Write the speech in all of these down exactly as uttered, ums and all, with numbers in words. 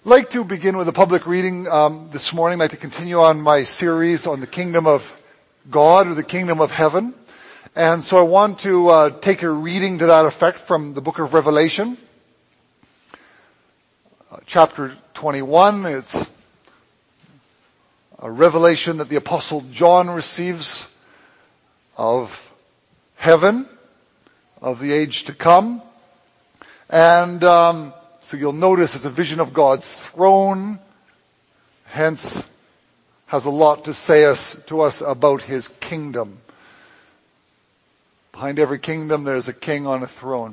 I'd like to begin with a public reading um, this morning. I'd like to continue on my series on the kingdom of God or the kingdom of heaven. And so I want to uh, take a reading to that effect from the book of Revelation, uh, chapter twenty-one. It's a revelation that the Apostle John receives of heaven, of the age to come. And um, so you'll notice it's a vision of God's throne, hence has a lot to say us, to us about His kingdom. Behind every kingdom there's a king on a throne.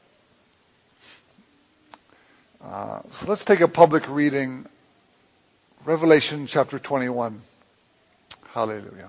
Uh, so let's take a public reading. Revelation chapter twenty-one. Hallelujah.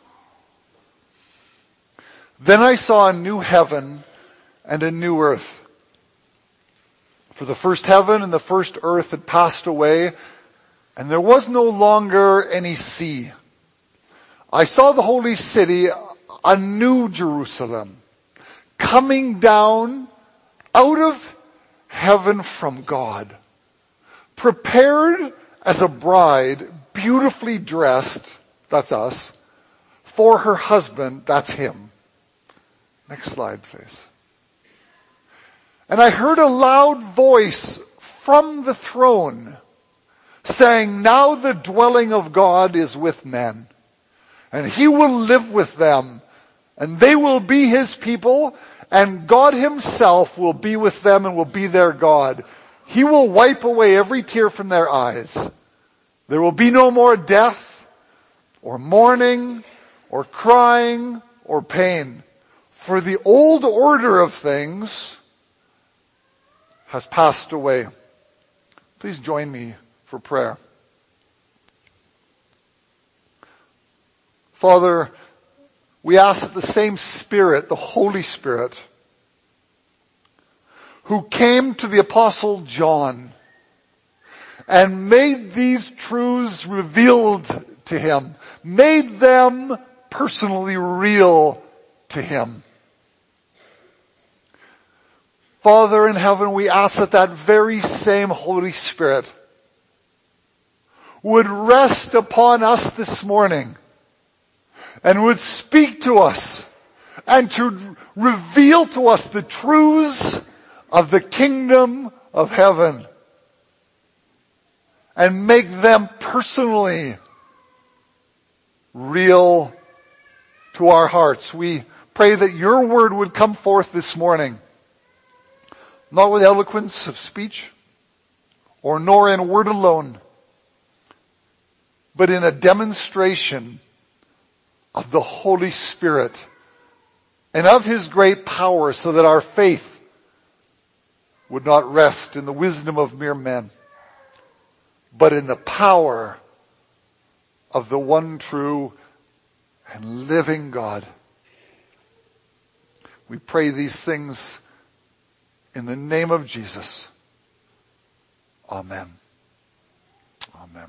Then I saw a new heaven and a new earth. For the first heaven and the first earth had passed away, and there was no longer any sea. I saw the holy city, a new Jerusalem, coming down out of heaven from God, prepared as a bride, beautifully dressed, that's us, for her husband, that's Him. Next slide, please. And I heard a loud voice from the throne saying, now the dwelling of God is with men, and He will live with them, and they will be His people, and God Himself will be with them and will be their God. He will wipe away every tear from their eyes. There will be no more death, or mourning, or crying, or pain. For the old order of things has passed away. Please join me for prayer. Father, we ask that the same Spirit, the Holy Spirit, who came to the Apostle John and made these truths revealed to him, made them personally real to him. Father in heaven, we ask that that very same Holy Spirit would rest upon us this morning and would speak to us and to reveal to us the truths of the kingdom of heaven and make them personally real to our hearts. We pray that your word would come forth this morning, not with eloquence of speech, or nor in word alone, but in a demonstration of the Holy Spirit and of His great power, so that our faith would not rest in the wisdom of mere men, but in the power of the one true and living God. We pray these things in the name of Jesus. Amen. Amen.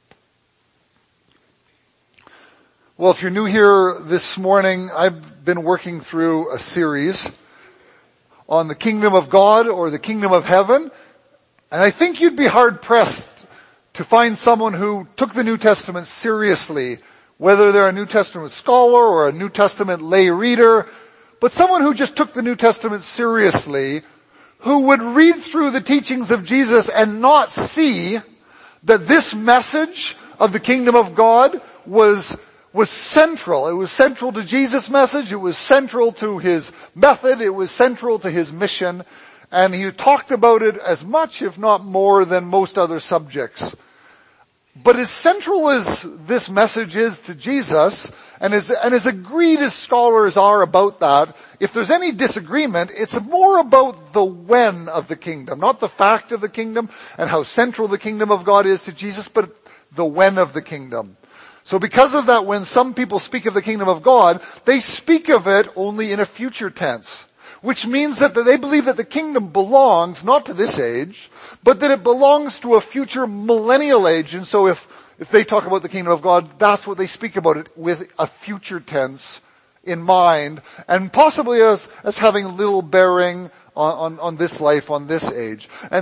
Well, if you're new here this morning, I've been working through a series on the kingdom of God or the kingdom of heaven. And I think you'd be hard pressed to find someone who took the New Testament seriously, whether they're a New Testament scholar or a New Testament lay reader, but someone who just took the New Testament seriously, who would read through the teachings of Jesus and not see that this message of the kingdom of God was, was central. It was central to Jesus' message. It was central to His method. It was central to His mission. And He talked about it as much, if not more, than most other subjects. But as central as this message is to Jesus, and as, and as agreed as scholars are about that, if there's any disagreement, it's more about the when of the kingdom, not the fact of the kingdom and how central the kingdom of God is to Jesus, but the when of the kingdom. So because of that, when some people speak of the kingdom of God, they speak of it only in a future tense, which means that they believe that the kingdom belongs not to this age, but that it belongs to a future millennial age. And so if, if they talk about the kingdom of God, that's what they speak about it, with a future tense in mind, and possibly as, as having little bearing on, on, on this life, on this age. And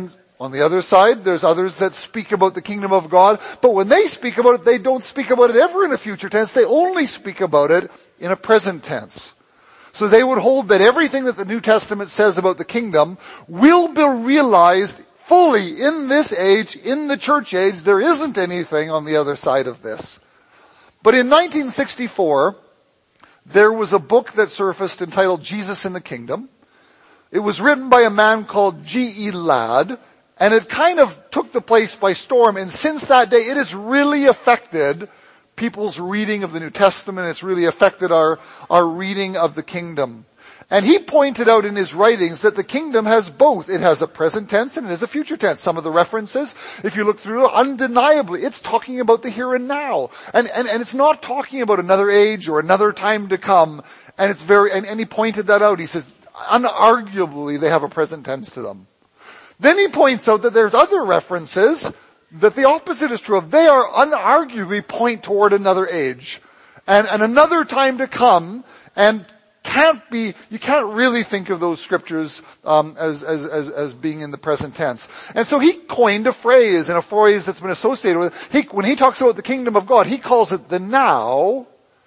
On the other side, there's others that speak about the kingdom of God, but when they speak about it, they don't speak about it ever in a future tense. They only speak about it in a present tense. So they would hold that everything that the New Testament says about the kingdom will be realized fully in this age, in the church age. There isn't anything on the other side of this. But in nineteen sixty-four, there was a book that surfaced entitled Jesus in the Kingdom. It was written by a man called G E Ladd, and it kind of took the place by storm. And since that day, it has really affected people's reading of the New Testament. It's really affected our, our reading of the kingdom. And he pointed out in his writings that the kingdom has both. It has a present tense and it has a future tense. Some of the references, if you look through, undeniably, it's talking about the here and now. And, and, and it's not talking about another age or another time to come. And it's very, and, and he pointed that out. He says, unarguably, they have a present tense to them. Then he points out that there's other references that the opposite is true of. They are unarguably point toward another age and, and another time to come, and can't be, you can't really think of those scriptures um, as, as, as, as being in the present tense. And so he coined a phrase, and a phrase that's been associated with it. He, when he talks about the kingdom of God, he calls it the now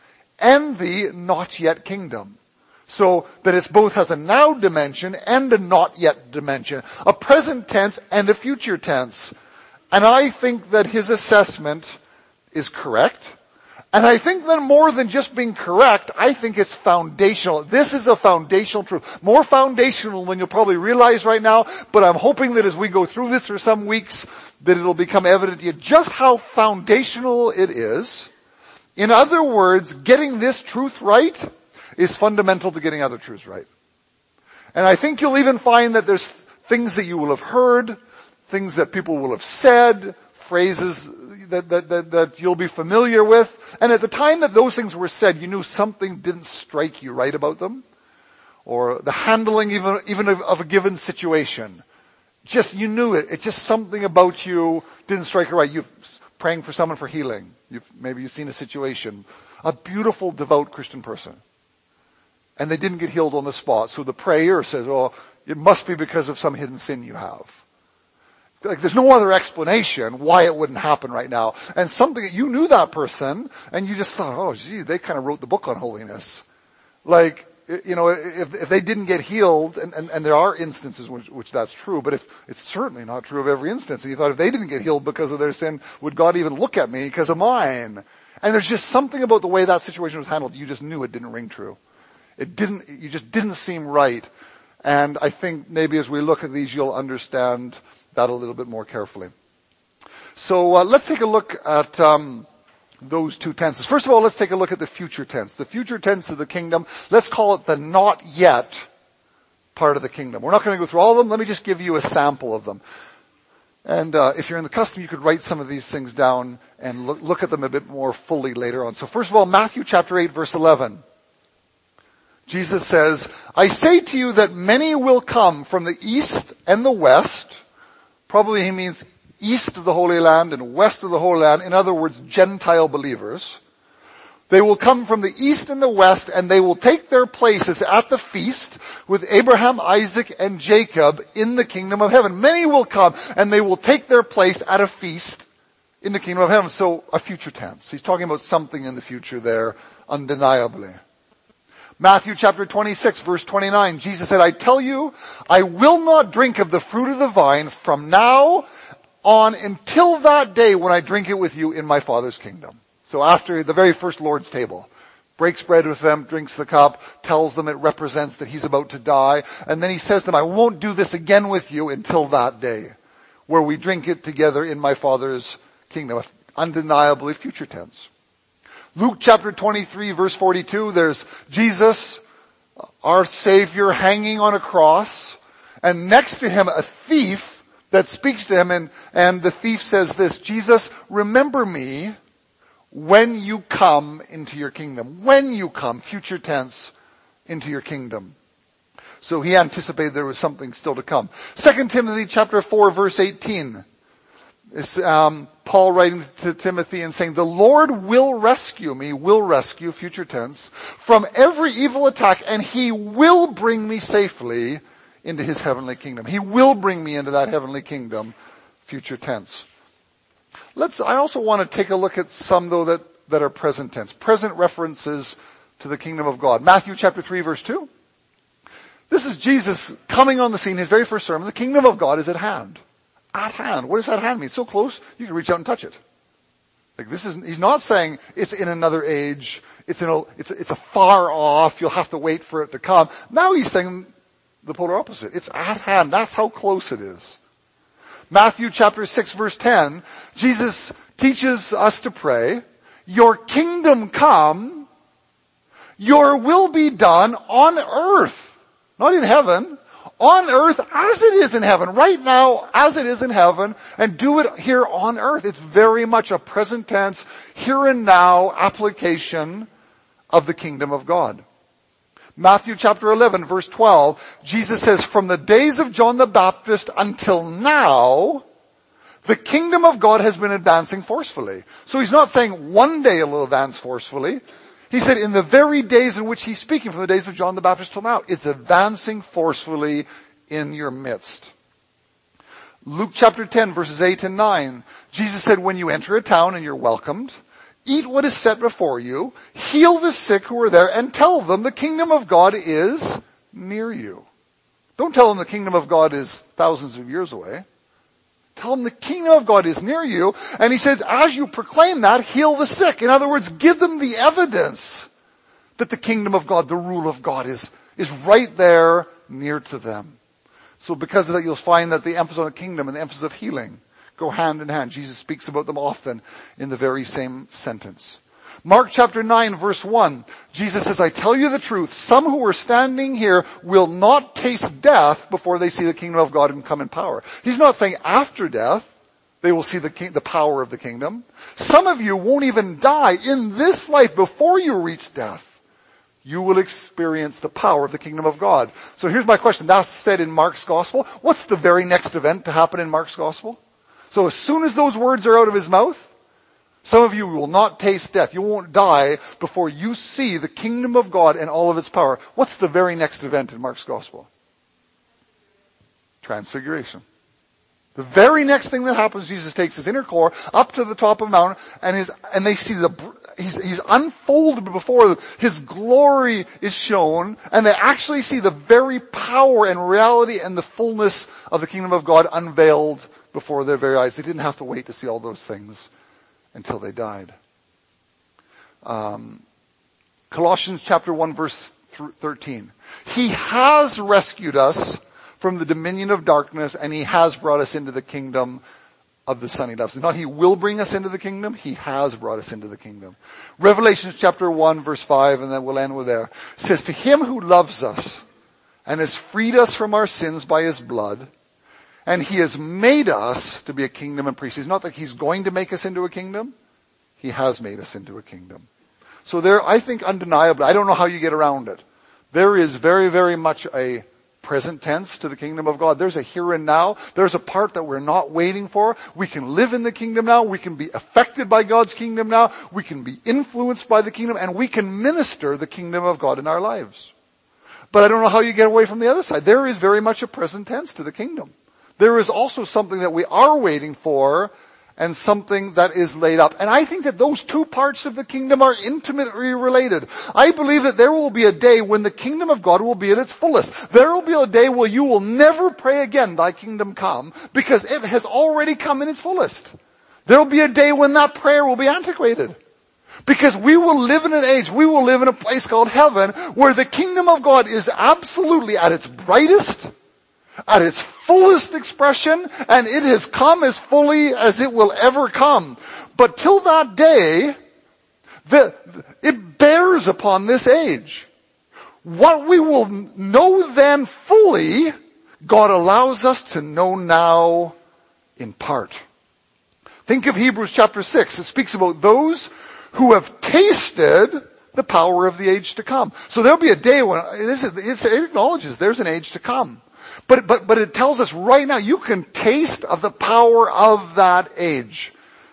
and the not yet kingdom. So that it both has a now dimension and a not yet dimension, a present tense and a future tense. And I think that his assessment is correct. And I think that more than just being correct, I think it's foundational. This is a foundational truth. More foundational than you'll probably realize right now, but I'm hoping that as we go through this for some weeks, that it'll become evident to you just how foundational it is. In other words, getting this truth right is fundamental to getting other truths right. And I think you'll even find that there's things that you will have heard, things that people will have said, phrases that, that, that, that you'll be familiar with. And at the time that those things were said, you knew something didn't strike you right about them. Or the handling even, even of, of a given situation. Just, you knew it. It's just something about you didn't strike you right. You're praying for someone for healing. You've, maybe you've seen a situation. A beautiful, devout Christian person. And they didn't get healed on the spot. So the prayer says, oh, it must be because of some hidden sin you have. Like there's no other explanation why it wouldn't happen right now. And something, you knew that person, and you just thought, oh gee, they kind of wrote the book on holiness. Like, you know, if, if they didn't get healed, and, and, and there are instances which, which that's true, but if, it's certainly not true of every instance. And you thought if they didn't get healed because of their sin, would God even look at me because of mine? And there's just something about the way that situation was handled, you just knew it didn't ring true. It didn't, you just didn't seem right. And I think maybe as we look at these, you'll understand that a little bit more carefully. So uh, let's take a look at um, those two tenses. First of all, let's take a look at the future tense. The future tense of the kingdom, let's call it the not yet part of the kingdom. We're not going to go through all of them. Let me just give you a sample of them. And uh, if you're in the custom, you could write some of these things down and look, look at them a bit more fully later on. So first of all, Matthew chapter eight, verse eleven. Jesus says, I say to you that many will come from the east and the west. Probably he means east of the Holy Land and west of the Holy Land. In other words, Gentile believers. They will come from the east and the west, and they will take their places at the feast with Abraham, Isaac, and Jacob in the kingdom of heaven. Many will come, and they will take their place at a feast in the kingdom of heaven. So a future tense. He's talking about something in the future there, undeniably. Matthew chapter twenty-six, verse twenty-nine, Jesus said, I tell you, I will not drink of the fruit of the vine from now on until that day when I drink it with you in my Father's kingdom. So after the very first Lord's table, breaks bread with them, drinks the cup, tells them it represents that he's about to die. And then he says to them, I won't do this again with you until that day where we drink it together in my Father's kingdom. Undeniably future tense. Luke chapter twenty-three, verse forty-two, there's Jesus, our Savior, hanging on a cross, and next to him a thief that speaks to him, and, and the thief says this, Jesus, remember me when you come into your kingdom. When you come, future tense, into your kingdom. So he anticipated there was something still to come. Second Timothy chapter four, verse eighteen. It's um, Paul writing to Timothy and saying, the Lord will rescue me, will rescue, future tense, from every evil attack, and he will bring me safely into his heavenly kingdom. He will bring me into that heavenly kingdom, future tense. Let's, I also want to take a look at some though that, that are present tense. Present references to the kingdom of God. Matthew chapter three verse two. This is Jesus coming on the scene, his very first sermon. The kingdom of God is at hand. At hand. What does that hand mean? So close, you can reach out and touch it. Like this is, he's not saying it's in another age, it's in a, it's, it's a far off, you'll have to wait for it to come. Now he's saying the polar opposite. It's at hand. That's how close it is. Matthew chapter six verse ten, Jesus teaches us to pray, your kingdom come, your will be done on earth, not in heaven, on earth as it is in heaven, right now as it is in heaven, and do it here on earth. It's very much a present tense, here and now application of the kingdom of God. Matthew chapter eleven verse twelve, Jesus says, from the days of John the Baptist until now, the kingdom of God has been advancing forcefully. So he's not saying one day it will advance forcefully. He said in the very days in which he's speaking, from the days of John the Baptist till now, it's advancing forcefully in your midst. Luke chapter ten verses eight and nine, Jesus said, when you enter a town and you're welcomed, eat what is set before you, heal the sick who are there, and tell them the kingdom of God is near you. Don't tell them the kingdom of God is thousands of years away. Tell them the kingdom of God is near you. And he said, as you proclaim that, heal the sick. In other words, give them the evidence that the kingdom of God, the rule of God is, is right there near to them. So because of that, you'll find that the emphasis on the kingdom and the emphasis of healing go hand in hand. Jesus speaks about them often in the very same sentence. Mark chapter nine verse one, Jesus says, I tell you the truth, some who are standing here will not taste death before they see the kingdom of God and come in power. He's not saying after death they will see the king, the power of the kingdom. Some of you won't even die in this life before you reach death. You will experience the power of the kingdom of God. So here's my question. That's said in Mark's gospel. What's the very next event to happen in Mark's gospel? So as soon as those words are out of his mouth, some of you will not taste death. You won't die before you see the kingdom of God and all of its power. What's the very next event in Mark's gospel? Transfiguration. The very next thing that happens, Jesus takes his inner core up to the top of a mountain, and his, and they see the, he's, he's unfolded before them. His glory is shown, and they actually see the very power and reality and the fullness of the kingdom of God unveiled before their very eyes. They didn't have to wait to see all those things until they died. Um, Colossians chapter one verse thirteen. He has rescued us from the dominion of darkness, and he has brought us into the kingdom of the Son he loves. Not he will bring us into the kingdom, he has brought us into the kingdom. Revelation chapter one verse five, and then we'll end with there, says, to him who loves us and has freed us from our sins by his blood, and he has made us to be a kingdom and priest. It's not that he's going to make us into a kingdom. He has made us into a kingdom. So there, I think undeniably, I don't know how you get around it. There is very, very much a present tense to the kingdom of God. There's a here and now. There's a part that we're not waiting for. We can live in the kingdom now. We can be affected by God's kingdom now. We can be influenced by the kingdom, and we can minister the kingdom of God in our lives. But I don't know how you get away from the other side. There is very much a present tense to the kingdom. There is also something that we are waiting for and something that is laid up. And I think that those two parts of the kingdom are intimately related. I believe that there will be a day when the kingdom of God will be at its fullest. There will be a day where you will never pray again, thy kingdom come, because it has already come in its fullest. There will be a day when that prayer will be antiquated. Because we will live in an age, we will live in a place called heaven, where the kingdom of God is absolutely at its brightest, at its fullest expression, and it has come as fully as it will ever come. But till that day, the, it bears upon this age. What we will know then fully, God allows us to know now in part. Think of Hebrews chapter six. It speaks about those who have tasted the power of the age to come. So there'll be a day when it, is, it acknowledges there's an age to come. But, but, but it tells us right now, you can taste of the power of that age.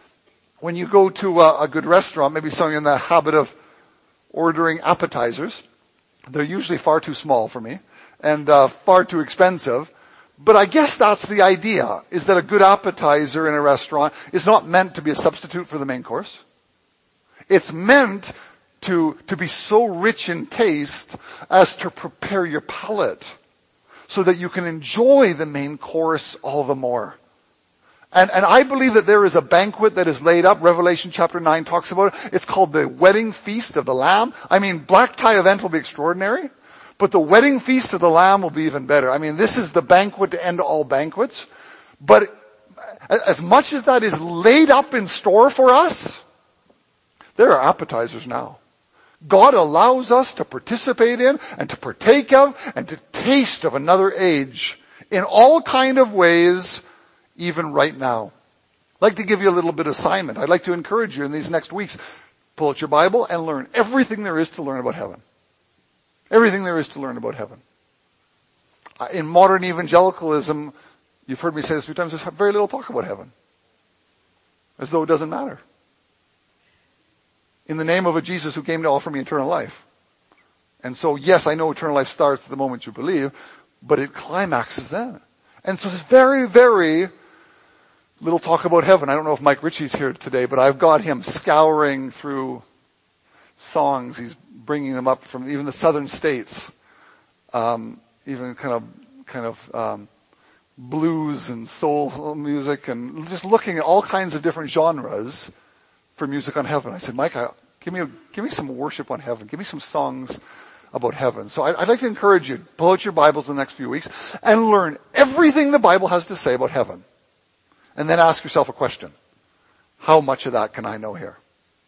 When you go to a, a good restaurant, maybe some of you in the habit of ordering appetizers, they're usually far too small for me. and uh, far too expensive. But I guess that's the idea, is that a good appetizer in a restaurant is not meant to be a substitute for the main course. It's meant to, to be so rich in taste as to prepare your palate so that you can enjoy the main course all the more. And, and I believe that there is a banquet that is laid up. Revelation chapter nine talks about it. It's called the wedding feast of the Lamb. I mean, black tie event will be extraordinary, but the wedding feast of the Lamb will be even better. I mean, this is the banquet to end all banquets. But as much as that is laid up in store for us, there are appetizers now. God allows us to participate in and to partake of and to taste of another age in all kind of ways, even right now. I'd like to give you a little bit of assignment. I'd like to encourage you in these next weeks, pull out your Bible and learn everything there is to learn about heaven. Everything there is to learn about heaven. Uh, in modern evangelicalism, you've heard me say this a few times, there's very little talk about heaven. As though it doesn't matter. In the name of a Jesus who came to offer me eternal life. And so, yes, I know eternal life starts the moment you believe, but it climaxes then. And so there's very, very little talk about heaven. I don't know if Mike Ritchie's here today, but I've got him scouring through songs. He's bringing them up from even the southern states, um, even kind of, kind of, um, blues and soul music, and just looking at all kinds of different genres for music on heaven. I said, Mike, I, give me, a, give me some worship on heaven. Give me some songs about heaven. So I, I'd like to encourage you, pull out your Bibles in the next few weeks and learn everything the Bible has to say about heaven. And then ask yourself a question. How much of that can I know here?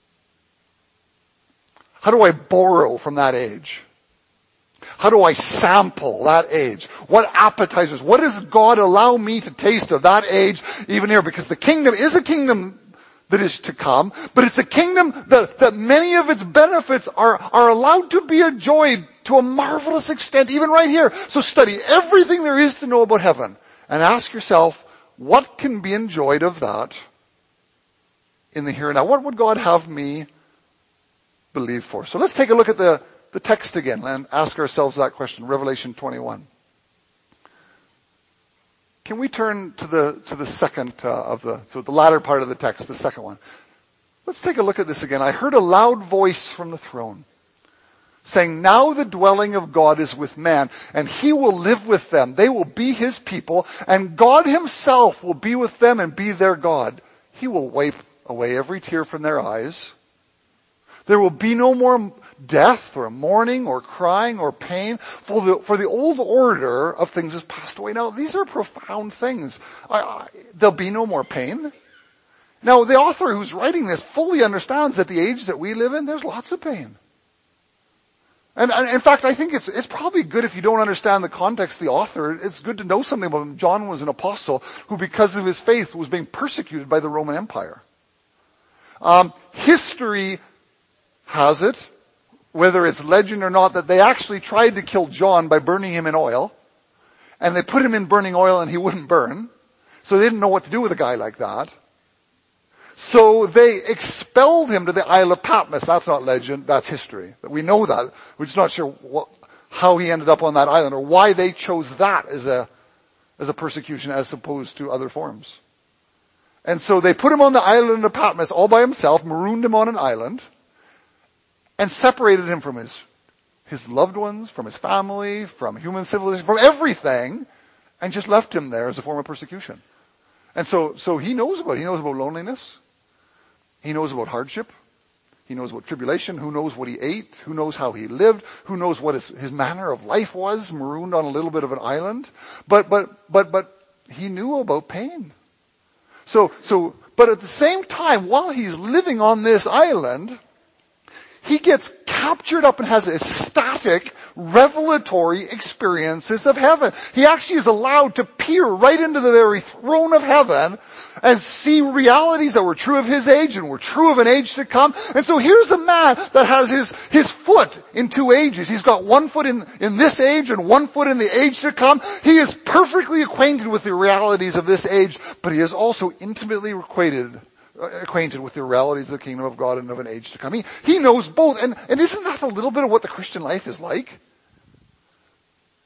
How do I borrow from that age? How do I sample that age? What appetizers? What does God allow me to taste of that age even here? Because the kingdom is a kingdom that is to come, but it's a kingdom that, that many of its benefits are, are allowed to be enjoyed to a marvelous extent, even right here. So study everything there is to know about heaven and ask yourself, what can be enjoyed of that in the here and now? What would God have me believe for? So let's take a look at the, the text again and ask ourselves that question. Revelation twenty-one. Can we turn to the, to the second uh, of the, so the latter part of the text, the second one. Let's take a look at this again. I heard a loud voice from the throne saying, now the dwelling of God is with man, and he will live with them. They will be his people, and God himself will be with them and be their God. He will wipe away every tear from their eyes. There will be no more death or mourning or crying or pain, for the, for the old order of things has passed away. Now, these are profound things. I, I, there'll be no more pain. Now, the author who's writing this fully understands that the age that we live in, there's lots of pain. And, and in fact, I think it's, it's probably good if you don't understand the context of the author. It's good to know something about him. John was an apostle who, because of his faith, was being persecuted by the Roman Empire. Um, history has it, whether it's legend or not, that they actually tried to kill John by burning him in oil. And they put him in burning oil and he wouldn't burn. So they didn't know what to do with a guy like that. So they expelled him to the Isle of Patmos. That's not legend, that's history. We know that. We're just not sure what, how he ended up on that island or why they chose that as a, as a persecution as opposed to other forms. And so they put him on the island of Patmos all by himself, marooned him on an island, and separated him from his, his loved ones, from his family, from human civilization, from everything, and just left him there as a form of persecution. And so, so he knows about it. He knows about loneliness. He knows about hardship. He knows about tribulation. Who knows what he ate? Who knows how he lived? Who knows what his, his manner of life was, marooned on a little bit of an island? But, but, but, but he knew about pain. So, so, but at the same time, while he's living on this island, he gets captured up and has ecstatic, revelatory experiences of heaven. He actually is allowed to peer right into the very throne of heaven and see realities that were true of his age and were true of an age to come. And so here's a man that has his, his foot in two ages. He's got one foot in, in this age and one foot in the age to come. He is perfectly acquainted with the realities of this age, but he is also intimately acquainted acquainted with the realities of the kingdom of God and of an age to come. He, he knows both. And, and isn't that a little bit of what the Christian life is like?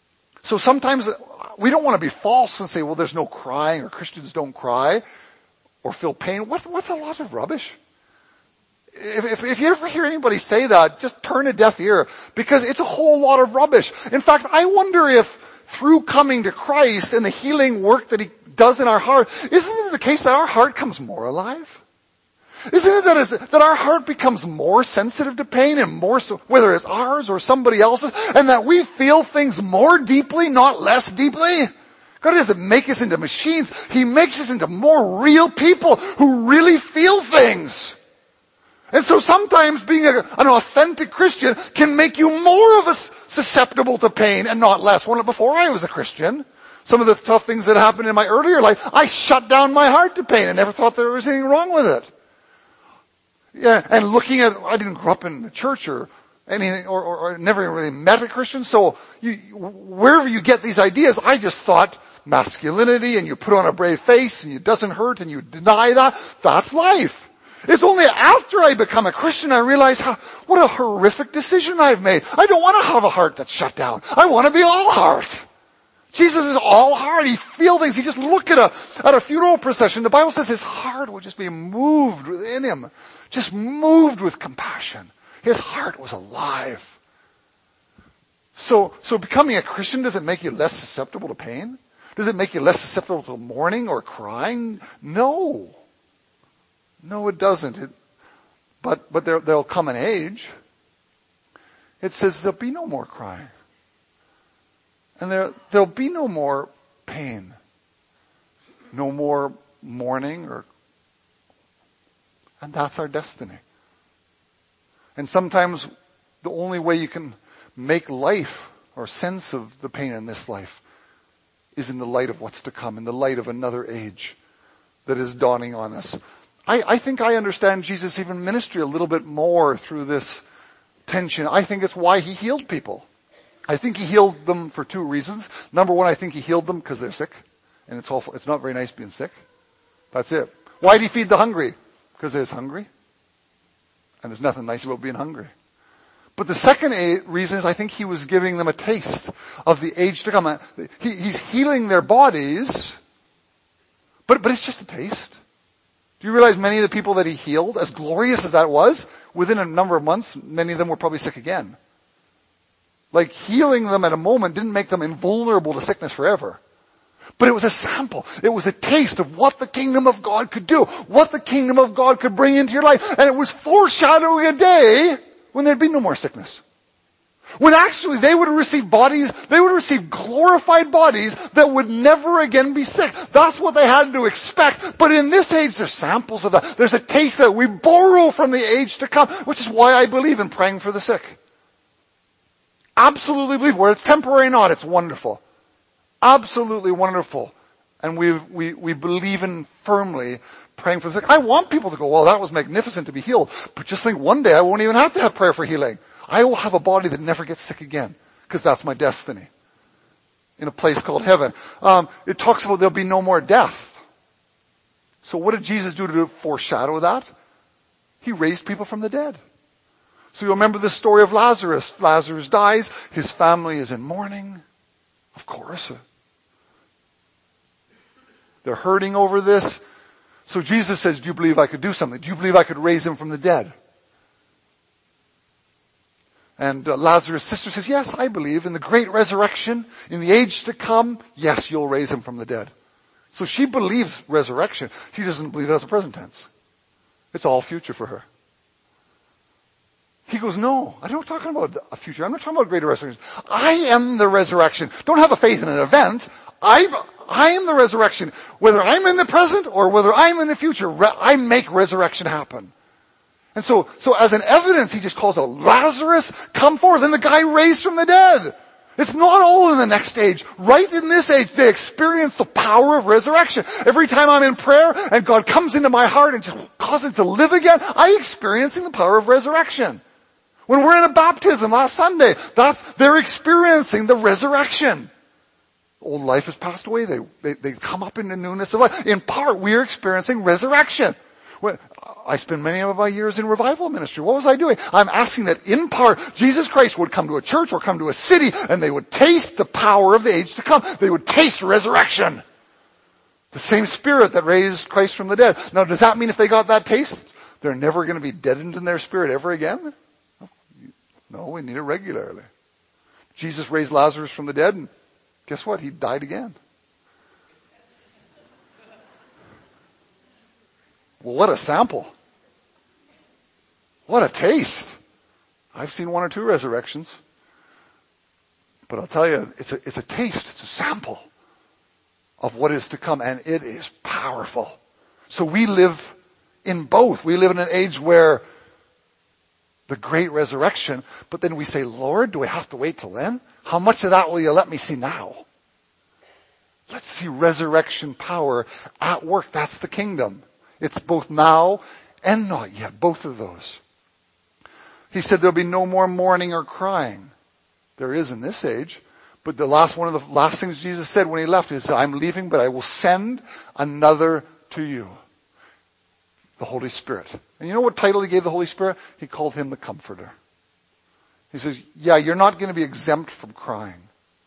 So sometimes we don't want to be false and say, well, there's no crying, or Christians don't cry or feel pain. What, what's a lot of rubbish? If, if, if you ever hear anybody say that, just turn a deaf ear, because it's a whole lot of rubbish. In fact, I wonder if through coming to Christ and the healing work that He does in our heart, isn't it the case that our heart comes more alive? Isn't it that, is, that our heart becomes more sensitive to pain, and more so, whether it's ours or somebody else's, and that we feel things more deeply, not less deeply? God doesn't make us into machines. He makes us into more real people who really feel things. And so sometimes being a, an authentic Christian can make you more of a susceptible to pain and not less. When before I was a Christian, some of the tough things that happened in my earlier life, I shut down my heart to pain and never thought there was anything wrong with it. Yeah, and looking at, I didn't grow up in the church or anything, or, or, or never really met a Christian, so you, wherever you get these ideas, I just thought masculinity, and you put on a brave face, and it doesn't hurt, and you deny that, that's life. It's only after I become a Christian I realize how, what a horrific decision I've made. I don't want to have a heart that's shut down. I want to be all heart. Jesus is all heart. He feels things. He just look at a, at a funeral procession. The Bible says his heart would just be moved within him. Just moved with compassion. His heart was alive. So, so becoming a Christian, does it make you less susceptible to pain? Does it make you less susceptible to mourning or crying? No. No, it doesn't. It, but, but there, there'll come an age. It says there'll be no more crying. And there, there'll be no more pain. No more mourning or, and that's our destiny. And sometimes the only way you can make life or sense of the pain in this life is in the light of what's to come, in the light of another age that is dawning on us. I, I think I understand Jesus' even ministry a little bit more through this tension. I think it's why he healed people. I think he healed them for two reasons. Number one, I think he healed them because they're sick. And it's awful. It's not very nice being sick. That's it. Why did he feed the hungry? Because they're hungry. And there's nothing nice about being hungry. But the second reason is I think he was giving them a taste of the age to come. He, he's healing their bodies, but, but it's just a taste. Do you realize many of the people that he healed, as glorious as that was, within a number of months, many of them were probably sick again. Like healing them at a moment didn't make them invulnerable to sickness forever. But it was a sample. It was a taste of what the kingdom of God could do, what the kingdom of God could bring into your life. And it was foreshadowing a day when there'd be no more sickness. When actually they would receive bodies, they would receive glorified bodies that would never again be sick. That's what they had to expect. But in this age, there's samples of that. There's a taste that we borrow from the age to come, which is why I believe in praying for the sick. Absolutely believe. Where it's temporary or not, it's wonderful. Absolutely wonderful. And we we we believe in firmly praying for the sick. I want people to go, well, that was magnificent to be healed. But just think one day I won't even have to have prayer for healing. I will have a body that never gets sick again. Because that's my destiny. In a place called heaven. Um, it talks about there'll be no more death. So what did Jesus do to foreshadow that? He raised people from the dead. So you remember the story of Lazarus. Lazarus dies. His family is in mourning. Of course. They're hurting over this. So Jesus says, do you believe I could do something? Do you believe I could raise him from the dead? And uh, Lazarus' sister says, yes, I believe in the great resurrection, in the age to come, yes, you'll raise him from the dead. So she believes resurrection. She doesn't believe it as a present tense. It's all future for her. He goes, no, I'm not talking about a future. I'm not talking about greater resurrection. I am the resurrection. Don't have a faith in an event. I, I am the resurrection. Whether I'm in the present or whether I'm in the future, I make resurrection happen. And so, so as an evidence, he just calls out, Lazarus, come forth. And the guy raised from the dead. It's not all in the next age. Right in this age, they experience the power of resurrection. Every time I'm in prayer and God comes into my heart and just causes it to live again, I'm experiencing the power of resurrection. When we're in a baptism last Sunday, that's, they're experiencing the resurrection. Old life has passed away. They, they, they come up into newness of life. In part, we're experiencing resurrection. When, I spent many of my years in revival ministry. What was I doing? I'm asking that in part, Jesus Christ would come to a church or come to a city and they would taste the power of the age to come. They would taste resurrection. The same Spirit that raised Christ from the dead. Now, does that mean if they got that taste, they're never going to be deadened in their spirit ever again? No, we need it regularly. Jesus raised Lazarus from the dead, and guess what? He died again. Well, what a sample. What a taste. I've seen one or two resurrections. But I'll tell you, it's a, it's a taste, it's a sample of what is to come, and it is powerful. So we live in both. We live in an age where the great resurrection, but then we say, Lord, do I have to wait till then? How much of that will you let me see now? Let's see resurrection power at work. That's the kingdom. It's both now and not yet, both of those. He said there'll be no more mourning or crying. There is in this age. But the last, one of the last things Jesus said when he left, he said, I'm leaving, but I will send another to you. The Holy Spirit. And you know what title he gave the Holy Spirit? He called him the Comforter. He says, yeah, you're not going to be exempt from crying.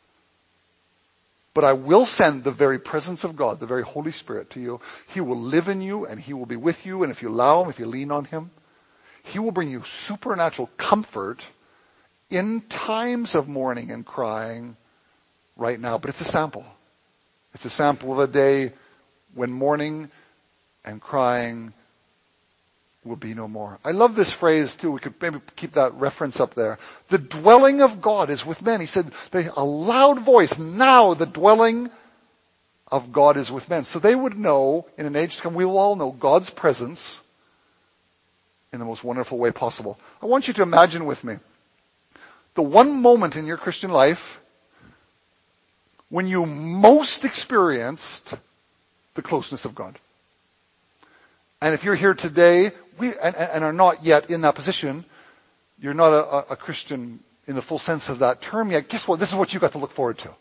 But I will send the very presence of God, the very Holy Spirit to you. He will live in you and he will be with you. And if you allow him, if you lean on him, he will bring you supernatural comfort in times of mourning and crying right now. But it's a sample. It's a sample of a day when mourning and crying will be no more. I love this phrase too. We could maybe keep that reference up there. The dwelling of God is with men. He said, a loud voice, now the dwelling of God is with men. So they would know in an age to come, we will all know God's presence in the most wonderful way possible. I want you to imagine with me the one moment in your Christian life when you most experienced the closeness of God. And if you're here today we, and, and are not yet in that position, you're not a, a Christian in the full sense of that term yet, guess what? This is what you got to look forward to.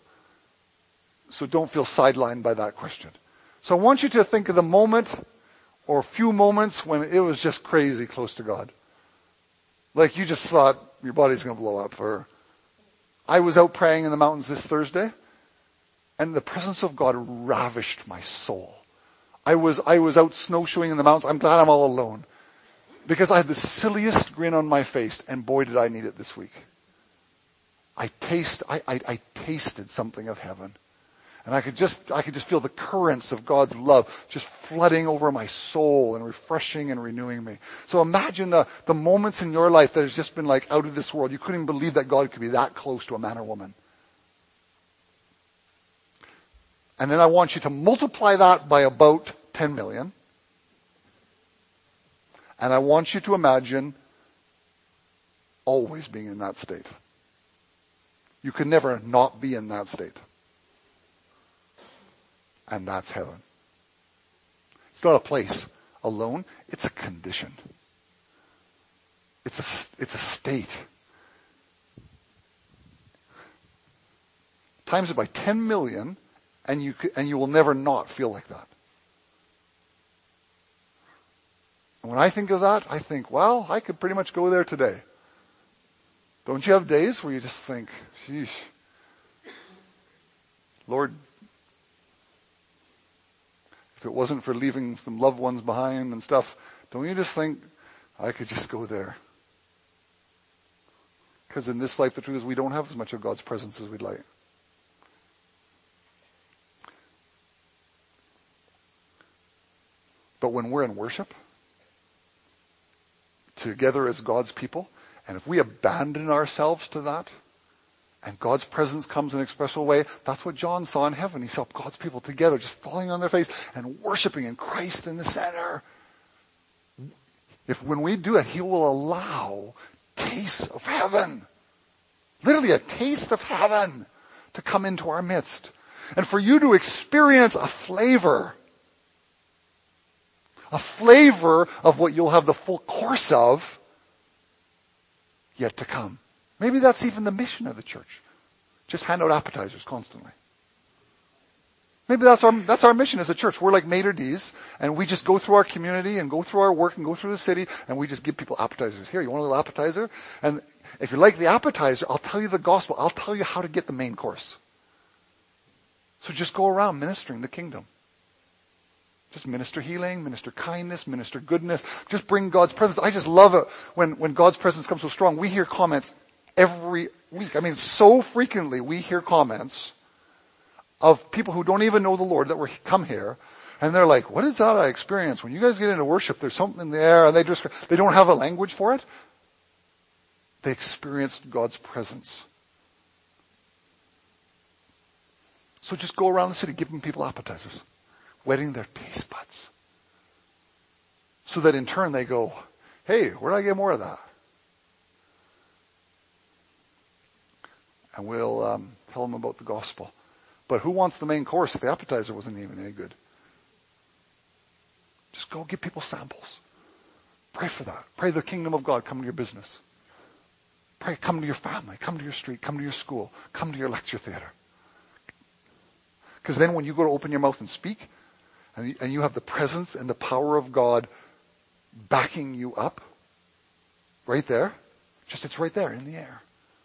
So don't feel sidelined by that question. So I want you to think of the moment or a few moments when it was just crazy close to God. Like you just thought your body's going to blow up. Or I was out praying in the mountains this Thursday and the presence of God ravished my soul. I was, I was out snowshoeing in the mountains. I'm glad I'm all alone. Because I had the silliest grin on my face, and boy did I need it this week. I taste, I, I, I tasted something of heaven. And I could just, I could just feel the currents of God's love just flooding over my soul and refreshing and renewing me. So imagine the, the moments in your life that has just been like out of this world. You couldn't even believe that God could be that close to a man or woman. And then I want you to multiply that by about ten million. And I want you to imagine always being in that state. You can never not be in that state. And that's heaven. It's not a place alone. It's a condition. It's a, it's a state. Times it by ten million and you, and you will never not feel like that. And when I think of that, I think, well, I could pretty much go there today. Don't you have days where you just think, sheesh, Lord, if it wasn't for leaving some loved ones behind and stuff, don't you just think, I could just go there? Because in this life, the truth is we don't have as much of God's presence as we'd like. But when we're in worship, together as God's people, and if we abandon ourselves to that, and God's presence comes in an expressive way, that's what John saw in heaven. He saw God's people together, just falling on their face and worshiping in Christ in the center. If when we do it, He will allow tastes of heaven, literally a taste of heaven, to come into our midst. And for you to experience a flavor, a flavor of what you'll have the full course of yet to come. Maybe that's even the mission of the church. Just hand out appetizers constantly. Maybe that's our, that's our mission as a church. We're like maitre d's, and we just go through our community and go through our work and go through the city, and we just give people appetizers. Here, you want a little appetizer? And if you like the appetizer, I'll tell you the gospel. I'll tell you how to get the main course. So just go around ministering the kingdom. Just minister healing, minister kindness, minister goodness. Just bring God's presence. I just love it when, when God's presence comes so strong. We hear comments every week. I mean, so frequently we hear comments of people who don't even know the Lord that were come here, and they're like, what is that I experience? When you guys get into worship, there's something in the air, and they just, they don't have a language for it. They experienced God's presence. So just go around the city giving people appetizers, whetting their taste buds, so that in turn they go, hey, where do I get more of that? And we'll um, tell them about the gospel. But who wants the main course if the appetizer wasn't even any good? Just go give people samples. Pray for that. Pray the kingdom of God come to your business. Pray come to your family, come to your street, come to your school, come to your lecture theater. Because then when you go to open your mouth and speak, and you, and you have the presence and the power of God backing you up, right there, just it's right there in the air.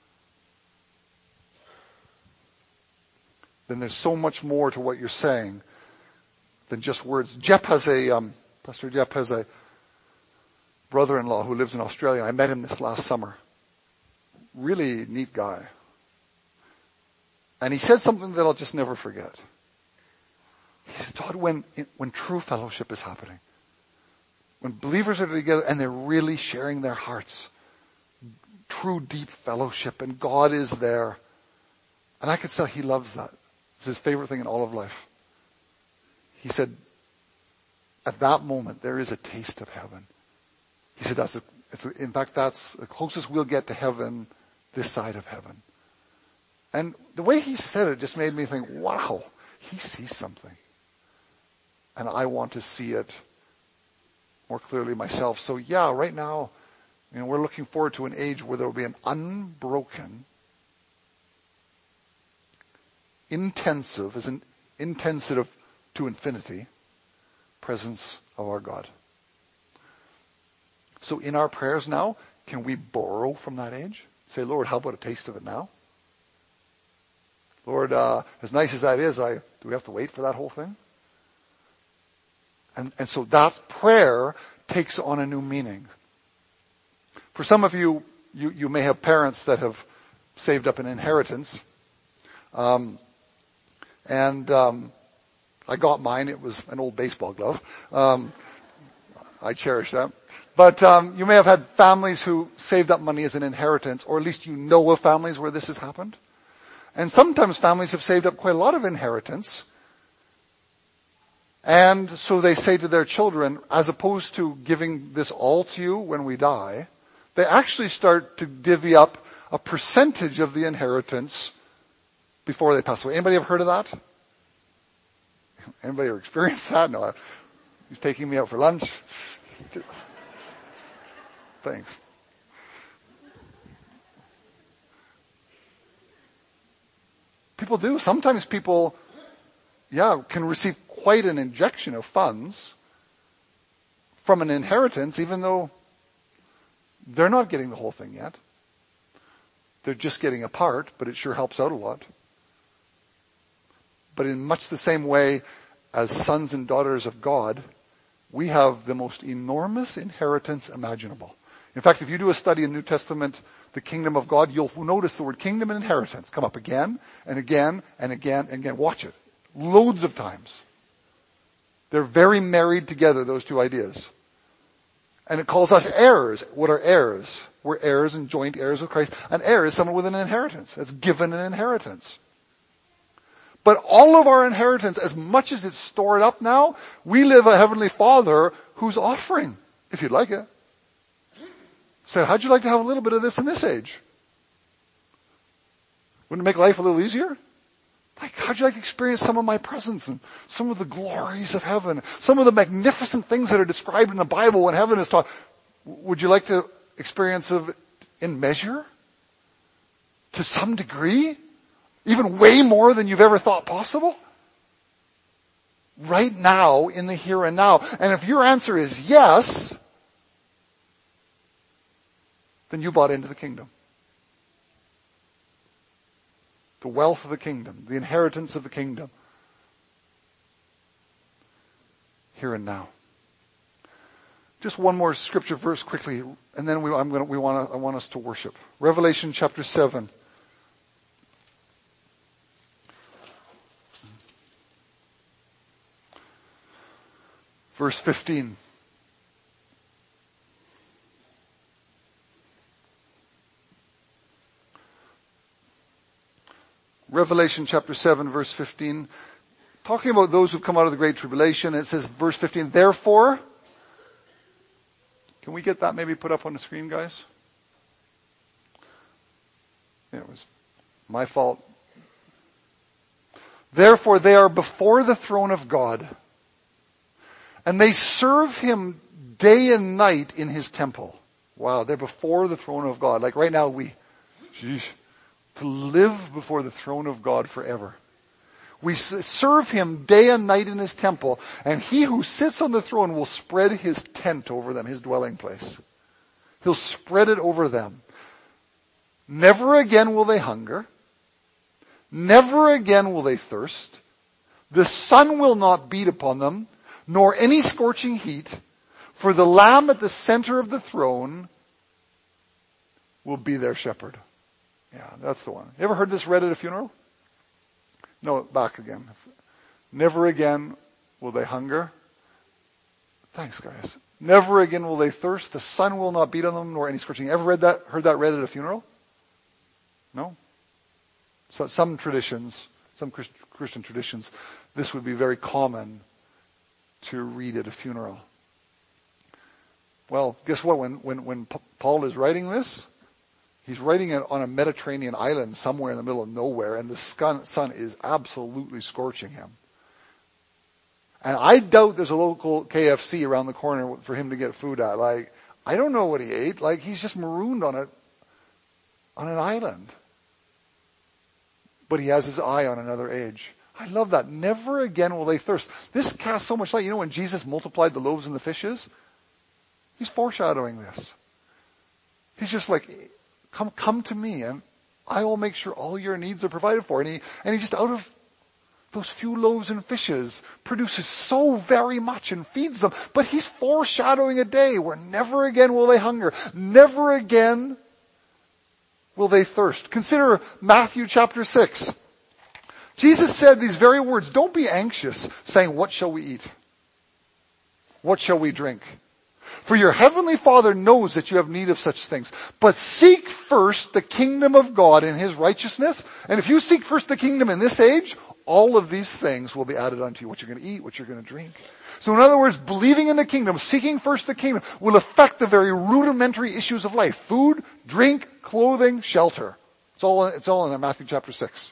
Then there's so much more to what you're saying than just words. Jep has a, um, Pastor Jep has a brother-in-law who lives in Australia. I met him this last summer. Really neat guy. And he said something that I'll just never forget. He said, Todd, when, when true fellowship is happening, when believers are together and they're really sharing their hearts, true deep fellowship, and God is there, and I could tell he loves that. It's his favorite thing in all of life. He said, at that moment, there is a taste of heaven. He said, that's a, it's a, in fact, that's the closest we'll get to heaven this side of heaven. And the way he said it just made me think, wow, he sees something. And I want to see it more clearly myself. So yeah, right now, you know, we're looking forward to an age where there will be an unbroken, intensive, as an intensive to infinity, presence of our God. So in our prayers now, can we borrow from that age? Say, Lord, how about a taste of it now? Lord, uh, as nice as that is, I, do we have to wait for that whole thing? And, and so that prayer takes on a new meaning. For some of you, you, you may have parents that have saved up an inheritance. Um, and, um, I got mine. It was an old baseball glove. Um, I cherish that. But, um, you may have had families who saved up money as an inheritance, or at least you know of families where this has happened. And sometimes families have saved up quite a lot of inheritance. And so they say to their children, as opposed to giving this all to you when we die, they actually start to divvy up a percentage of the inheritance before they pass away. Anybody ever heard of that? Anybody ever experienced that? No. He's taking me out for lunch. Thanks. People do. Sometimes people, yeah, can receive quite an injection of funds from an inheritance, even though they're not getting the whole thing yet. They're just getting a part, but it sure helps out a lot. But in much the same way as sons and daughters of God, we have the most enormous inheritance imaginable. In fact, if you do a study in New Testament, the kingdom of God, you'll notice the word kingdom and inheritance come up again and again and again and again. Watch it. Loads of times. They're very married together, those two ideas. And it calls us heirs. What are heirs? We're heirs and joint heirs with Christ. An heir is someone with an inheritance. That's given an inheritance. But all of our inheritance, as much as it's stored up now, we live a Heavenly Father who's offering, if you'd like it. So how'd you like to have a little bit of this in this age? Wouldn't it make life a little easier? Like, how'd you like to experience some of my presence and some of the glories of heaven, some of the magnificent things that are described in the Bible when heaven is taught? Would you like to experience it in measure? To some degree? Even way more than you've ever thought possible? right now in the here and now. And if your answer is yes, then you bought into the kingdom. The wealth of the kingdom, the inheritance of the kingdom. Here and now. Just one more scripture verse quickly, and then we, I'm gonna, we want to, I want us to worship. Revelation chapter seven. Verse fifteen. Revelation chapter seven, verse fifteen. Talking about those who've come out of the Great Tribulation, it says, verse fifteen, therefore, can we get that maybe put up on the screen, guys? Yeah, it was my fault. Therefore, they are before the throne of God, and they serve him day and night in his temple. Wow, they're before the throne of God. Like right now we, sheesh, to live before the throne of God forever. We serve him day and night in his temple, and he who sits on the throne will spread his tent over them, his dwelling place. He'll spread it over them. Never again will they hunger. Never again will they thirst. The sun will not beat upon them, nor any scorching heat, for the Lamb at the center of the throne will be their shepherd. Yeah, that's the one. You ever heard this read at a funeral? No, back again. Never again will they hunger. Thanks, guys. Never again will they thirst. The sun will not beat on them, nor any scorching. Ever read that? Heard that read at a funeral? No? So some traditions, some Christian traditions, this would be very common to read at a funeral. Well, guess what? When when when Paul is writing this, he's writing it on a Mediterranean island somewhere in the middle of nowhere, and the sun is absolutely scorching him. And I doubt there's a local K F C around the corner for him to get food at. Like, I don't know what he ate. Like, he's just marooned on a, on an island. But he has his eye on another age. I love that. Never again will they thirst. This casts so much light. You know when Jesus multiplied the loaves and the fishes? He's foreshadowing this. He's just like, come, come to me and I will make sure all your needs are provided for. And he, and he just out of those few loaves and fishes produces so very much and feeds them. But he's foreshadowing a day where never again will they hunger. Never again will they thirst. Consider Matthew chapter six. Jesus said these very words, don't be anxious, saying, what shall we eat? What shall we drink? For your heavenly Father knows that you have need of such things. But seek first the kingdom of God and his righteousness. And if you seek first the kingdom in this age, all of these things will be added unto you. What you're going to eat, what you're going to drink. So in other words, believing in the kingdom, seeking first the kingdom, will affect the very rudimentary issues of life. Food, drink, clothing, shelter. It's all, it's all in there, Matthew chapter six.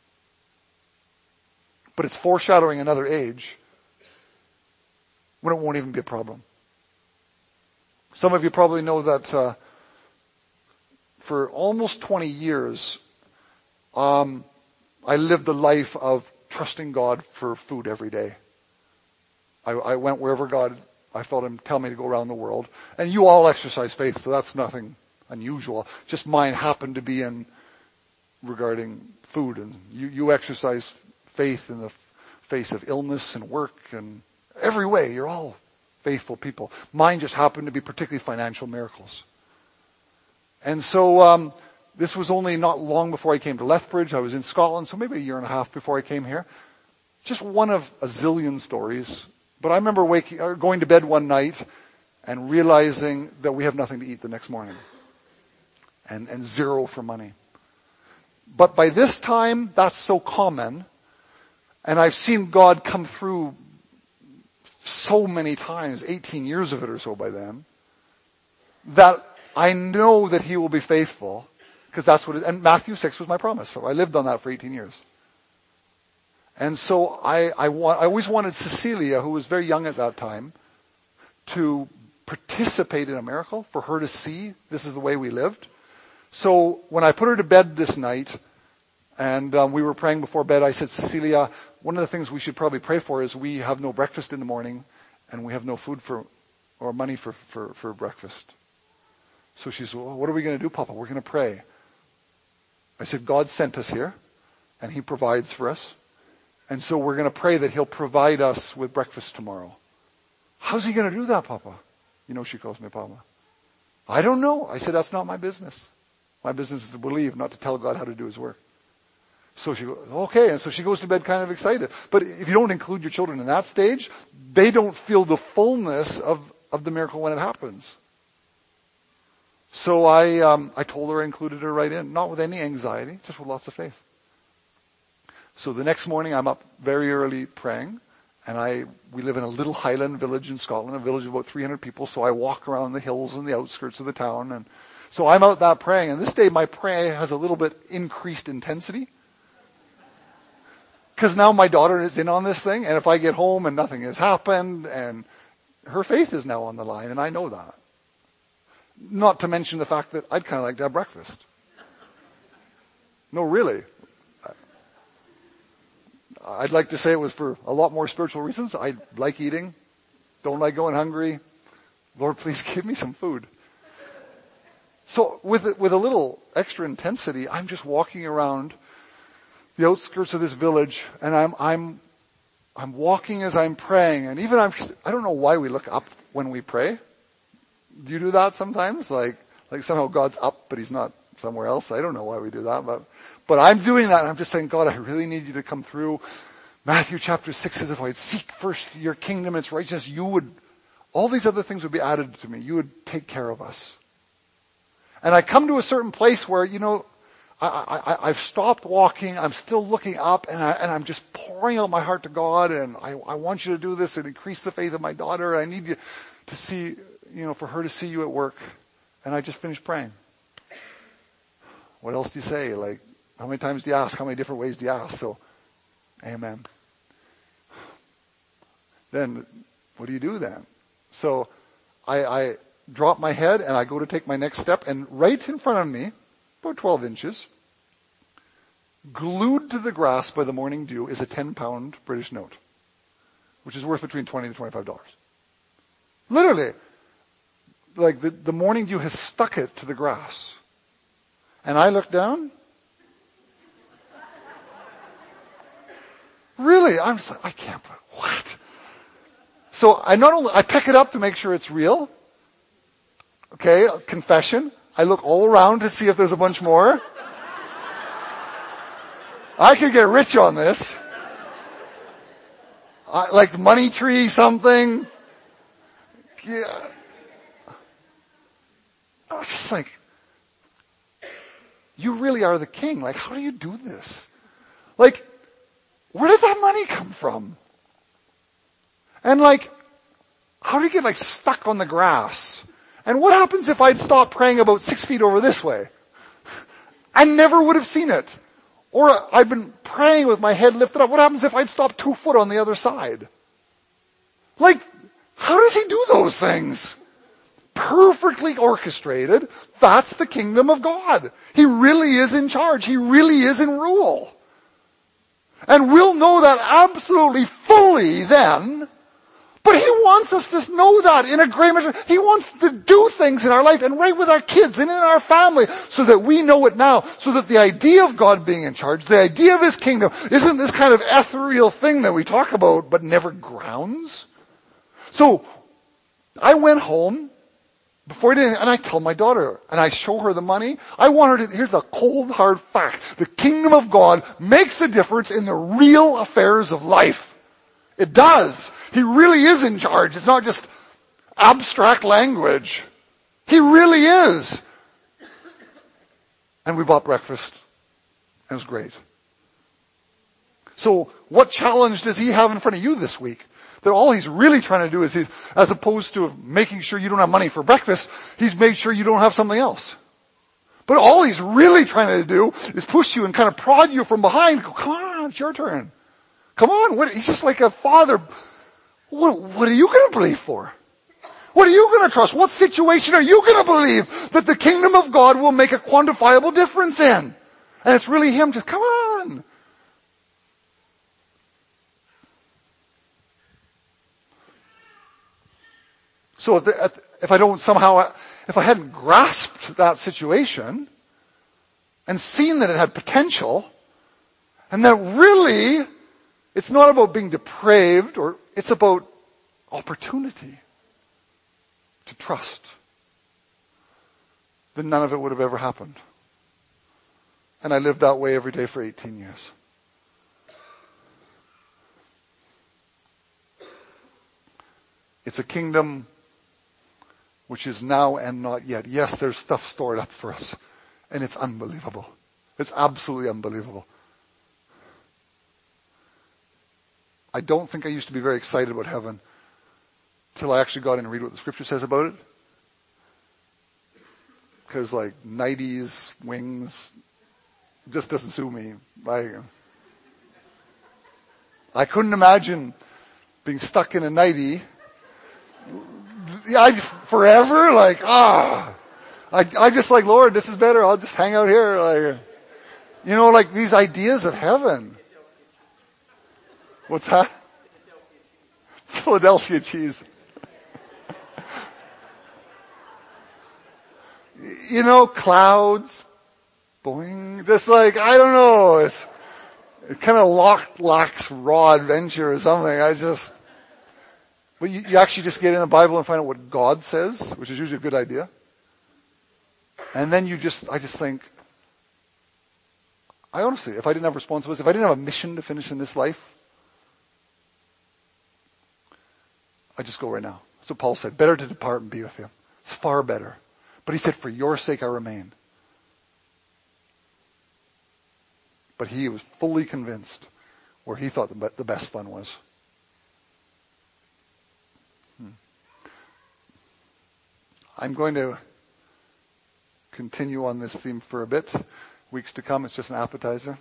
But it's foreshadowing another age when it won't even be a problem. Some of you probably know that uh, for almost twenty years, um, I lived a life of trusting God for food every day. I, I went wherever God, I felt him tell me to go around the world. And you all exercise faith, so that's nothing unusual. Just mine happened to be in regarding food. And you, you exercise faith in the face of illness and work and every way. You're all faithful people. Mine just happened to be particularly financial miracles. And so um, this was only not long before I came to Lethbridge. I was in Scotland, so maybe a year and a half before I came here. Just one of a zillion stories. But I remember waking, or going to bed one night and realizing that we have nothing to eat the next morning. And, and zero for money. But by this time, that's so common. And I've seen God come through so many times, eighteen years of it or so by then, that I know that he will be faithful, because that's what it, and Matthew six was my promise. So I lived on that for eighteen years. And so I, I want, I always wanted Cecilia, who was very young at that time, to participate in a miracle, for her to see this is the way we lived. So when I put her to bed this night, and um, we were praying before bed, I said, Cecilia, one of the things we should probably pray for is we have no breakfast in the morning and we have no food for, or money for, for, for breakfast. So she said, well, what are we going to do, Papa? We're going to pray. I said, God sent us here and he provides for us. And so we're going to pray that he'll provide us with breakfast tomorrow. How's he going to do that, Papa? You know, she calls me Papa. I don't know. I said, that's not my business. My business is to believe, not to tell God how to do his work. So she goes, okay. And so she goes to bed kind of excited. But if you don't include your children in that stage, they don't feel the fullness of, of the miracle when it happens. So I, um, I told her I included her right in, not with any anxiety, just with lots of faith. So the next morning I'm up very early praying, and I, we live in a little highland village in Scotland, a village of about three hundred people, so I walk around the hills and the outskirts of the town, and so I'm out that praying, and this day my prayer has a little bit increased intensity. Cause now my daughter is in on this thing, and if I get home and nothing has happened, and her faith is now on the line, and I know that. Not to mention the fact that I'd kind of like to have breakfast. No, really. I'd like to say it was for a lot more spiritual reasons. I like eating. Don't like going hungry. Lord, please give me some food. So with, with a little extra intensity, I'm just walking around the outskirts of this village, and I'm, I'm, I'm walking as I'm praying, and even I'm, I don't know why we look up when we pray. Do you do that sometimes? Like, like somehow God's up, but he's not somewhere else. I don't know why we do that, but, but I'm doing that, and I'm just saying, God, I really need you to come through. Matthew chapter six says, if I'd seek first your kingdom and its righteousness, you would, all these other things would be added to me. You would take care of us. And I come to a certain place where, you know, I, I, I've stopped walking. I'm still looking up, and, I, and I'm just pouring out my heart to God, and I, I want you to do this and increase the faith of my daughter. I need you to see, you know, for her to see you at work. And I just finished praying. What else do you say? Like, how many times do you ask? How many different ways do you ask? So, amen. Then, what do you do then? So, I, I drop my head and I go to take my next step, and right in front of me, about twelve inches, glued to the grass by the morning dew is a ten pound British note, which is worth between twenty to twenty-five dollars. Literally. Like the, the morning dew has stuck it to the grass. And I look down. Really? I'm just like, I can't, what? So I not only, I pick it up to make sure it's real. Okay, confession. I look all around to see if there's a bunch more. I could get rich on this. I, like the money tree something. Yeah. I was just like, you really are the king. Like, how do you do this? Like, where did that money come from? And like, how do you get like stuck on the grass? And what happens if I'd stopped praying about six feet over this way? I never would have seen it. Or I've been praying with my head lifted up. What happens if I'd stopped two foot on the other side? Like, how does he do those things? Perfectly orchestrated. That's the kingdom of God. He really is in charge. He really is in rule. And we'll know that absolutely fully then. But he wants us to know that in a great measure. He wants to do things in our life and right with our kids and in our family so that we know it now. So that the idea of God being in charge, the idea of his kingdom, isn't this kind of ethereal thing that we talk about but never grounds. So I went home before I did anything, and I tell my daughter, and I show her the money. I want her to, here's the cold hard fact. The kingdom of God makes a difference in the real affairs of life. It does. He really is in charge. It's not just abstract language. He really is. And we bought breakfast. It was great. So what challenge does he have in front of you this week? That all he's really trying to do is, he, as opposed to making sure you don't have money for breakfast, he's made sure you don't have something else. But all he's really trying to do is push you and kind of prod you from behind. Go, come on, it's your turn. Come on. What, he's just like a father. What, what are you going to believe for? What are you going to trust? What situation are you going to believe that the kingdom of God will make a quantifiable difference in? And it's really him. Just come on. So if, the, if I don't somehow, if I hadn't grasped that situation and seen that it had potential, and that really, it's not about being depraved, or it's about opportunity to trust, then none of it would have ever happened. And I lived that way every day for eighteen years. It's a kingdom which is now and not yet. Yes, there's stuff stored up for us, and it's unbelievable. It's absolutely unbelievable. I don't think I used to be very excited about heaven till I actually got in and read what the scripture says about it. Because like nighties, wings, just doesn't suit me. I, I couldn't imagine being stuck in a nightie I, forever. Like, ah, I, I just like, Lord, this is better. I'll just hang out here. Like, you know, like these ideas of heaven. What's that? Philadelphia cheese. You know, clouds, boing, just like, I don't know, it's, it kind of lock, lacks raw adventure or something. I just, but you, you actually just get in the Bible and find out what God says, which is usually a good idea. And then you just, I just think, I honestly, if I didn't have responsibilities, if I didn't have a mission to finish in this life, I'd just go right now. So Paul said, better to depart and be with him. It's far better. But he said, for your sake I remain. But he was fully convinced where he thought the best fun was. Hmm. I'm going to continue on this theme for a bit. Weeks to come, it's just an appetizer.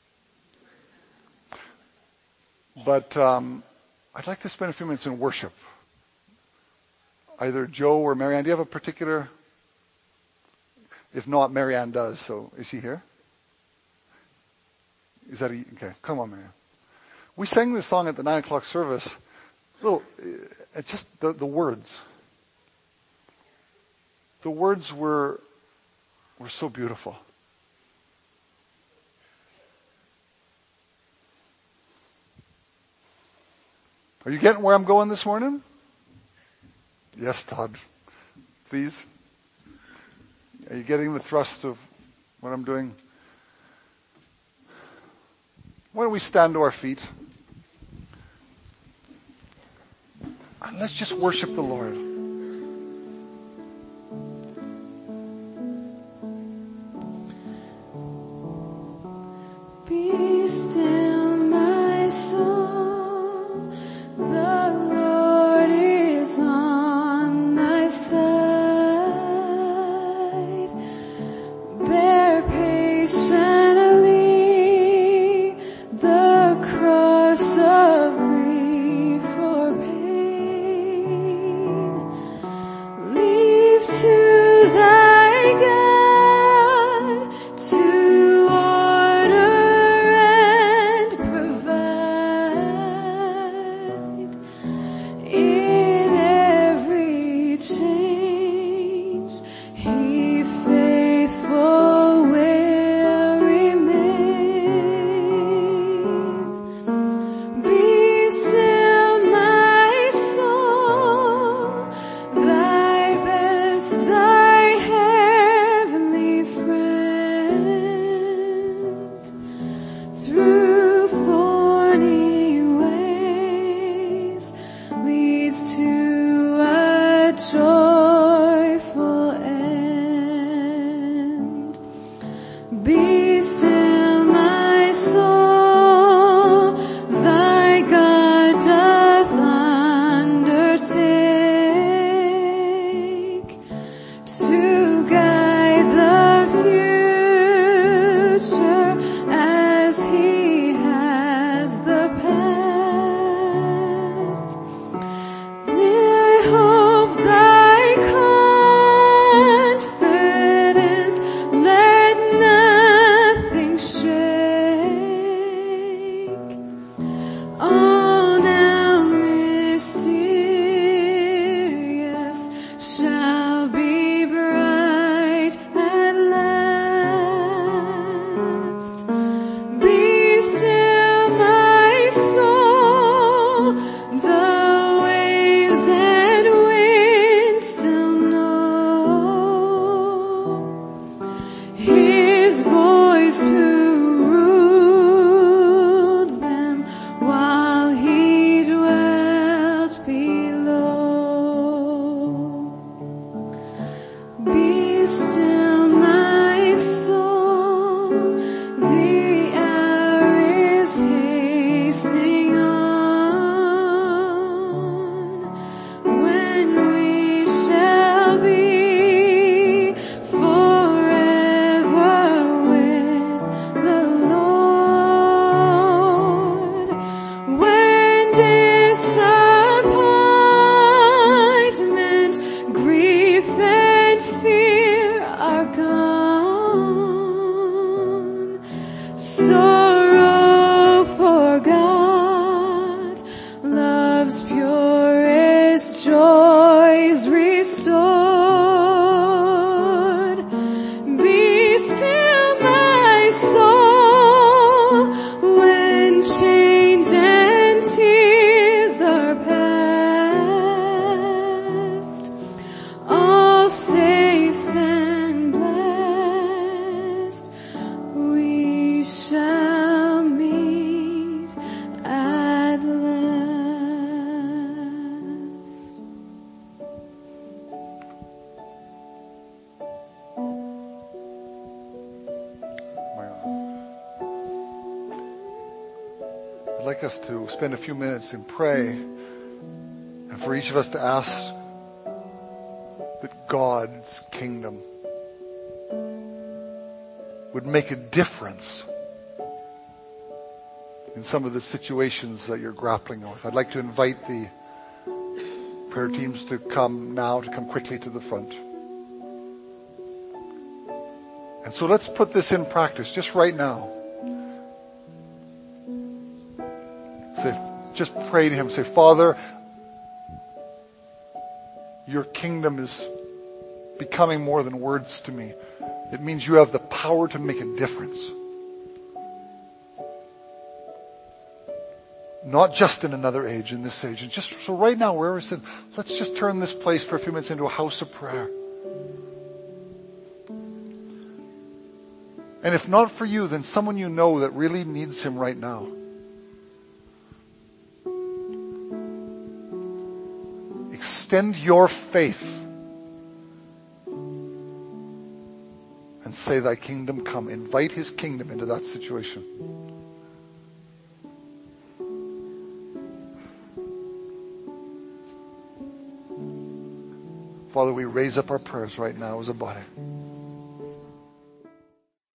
But um, I'd like to spend a few minutes in worship. Either Joe or Marianne, do you have a particular... If not, Marianne does. So is she here? Is that a, okay? Come on, Marianne. We sang this song at the nine o'clock service. Little, uh, just the, the words. The words were were so beautiful. Are you getting where I'm going this morning? Yes, Todd. Please. Are you getting the thrust of what I'm doing? Why don't we stand to our feet? And let's just worship the Lord. Be still, my soul. The Lord is on thy side. Bear patiently the cross of grief or pain. Leave to thy God to order and provide. In every change, He faithful will remain. Be still, my soul, thy best, thy still my soul, the hour is hastening on, when we shall be forever with the Lord. When disappointment, grief and fear are gone, sorrow forgot, love's purest joys restored. Be still my soul, when change and tears are past, all safe and blessed, we shall meet at last. I'd like us to spend a few minutes and pray, and for each of us to ask that God's kingdom would make a difference in some of the situations that you're grappling with. I'd like to invite the prayer teams to come now, to come quickly to the front. And so let's put this in practice just right now. Say, just pray to Him. Say, Father, your kingdom is becoming more than words to me. It means you have the power to make a difference. Not just in another age, in this age. And just so right now, wherever it's in, let's just turn this place for a few minutes into a house of prayer. And if not for you, then someone you know that really needs Him right now. Extend your faith and say, thy kingdom come. Invite His kingdom into that situation. Father, we raise up our prayers right now as a body.